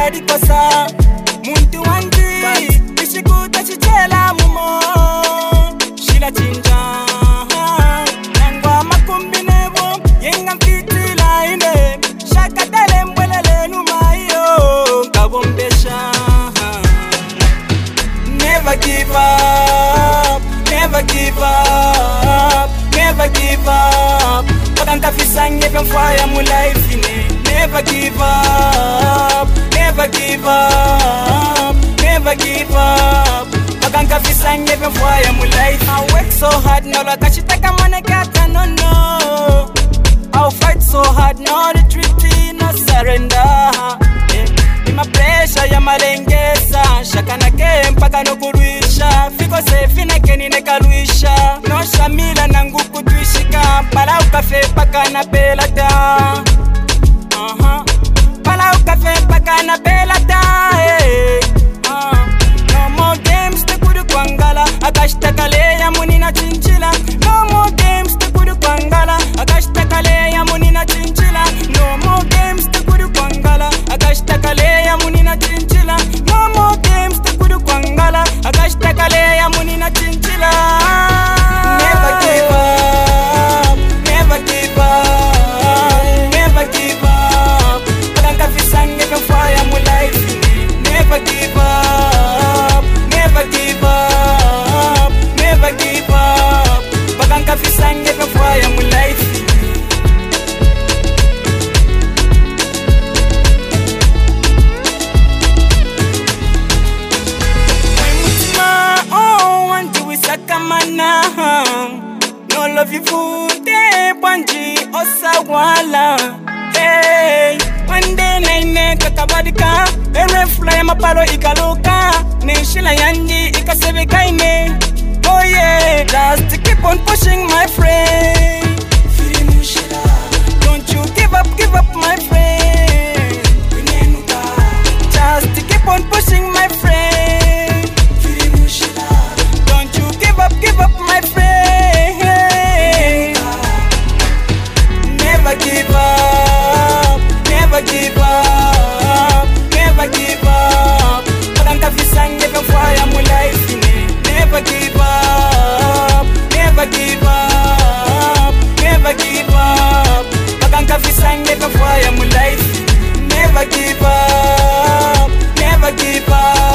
di kosa muntu wanji ishikuta chichela mumo shila chinja nangwa makumbinebo yenga mfitila ine shakatele mbwelele numayo kabombesha. Never give up, never give up, never give up. Paganta fisange pen fire mu life ine. Never give up, never give up, never give up. Paganta fisange pen fire mu life. I work so hard now like I should take a money gata no. I'll fight so hard no retreat, no surrender. My pressure ya malengesa shakana ke mpaka no kuruisha fiko safe na keni ne karuisha no shamila nangu kutwishika pala ukafe paka na pelata pala ukafe paka na pelata no more games te kudu kwangala akashtakale ya muni na chinchila no more games te kudu kwangala akashtakale ya muni na chinchila no more games te kudu kwangala akashtakale ya muni na chinchila no more games te kudu kwangala akashtakale ya muni na chinchila. Never give up, never give up, never give up. Paganta fisange pen fire mu life. Never give up, never give up, never give up. Paganta fisange pen fire mu life. No love you food, banji osawala. Hey, one day naine kakabadika, ere fly mapalo ikaluka, neshila yanji ikasebekaine. Oh yeah, just keep on pushing my friend. Don't you give up my friend. Just keep on pushing my friend. Don't you give up my friend. Never give up, never give up, never give up. Paganta fisange pen fire mu life ine. Never give up, never give up, never give up. Paganta fisange pen fire mu life. Never give up, never give up.